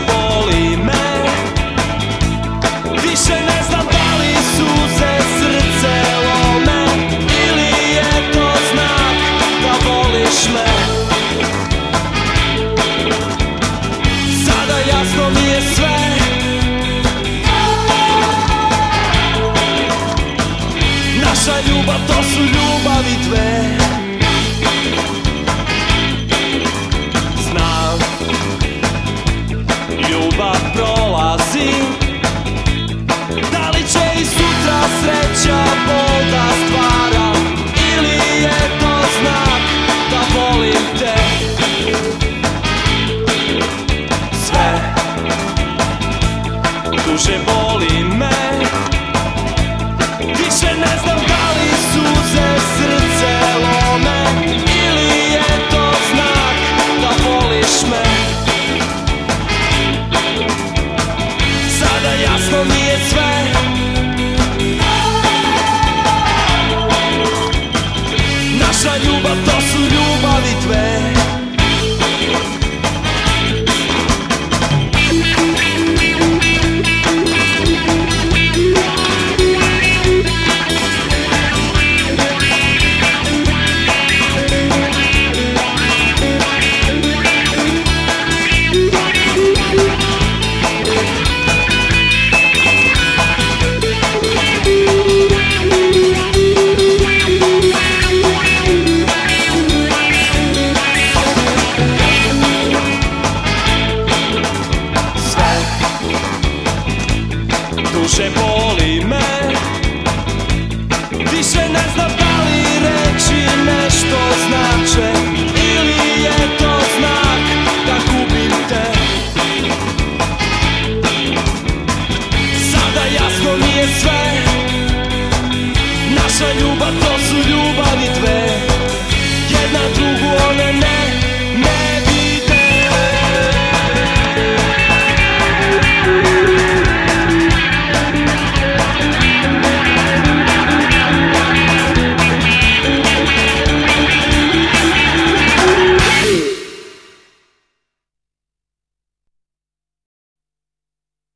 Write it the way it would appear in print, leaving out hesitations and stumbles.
boli me. Više ne znam da li suze srce lome ili je to znak da voliš me. Sada jasno mi je sve. Naša ljubav to su ljubavi dve. Znam, ljubav prolazi. Da li će i sutra sreća bol da stvara ili je to znak da volim te. Sve duže boli me. Više ne znam da li suze srce lome ili je to znak da voliš me. Sada jasno mi je sve. Naša ljubav to su ljubavi dve. Duše boli me. Više ne znam da li reći nešto znače ili je to znak da gubim te. Sada jasno mi je sve. Naša ljubav to su ljubavi dve. Jedna drugu one ne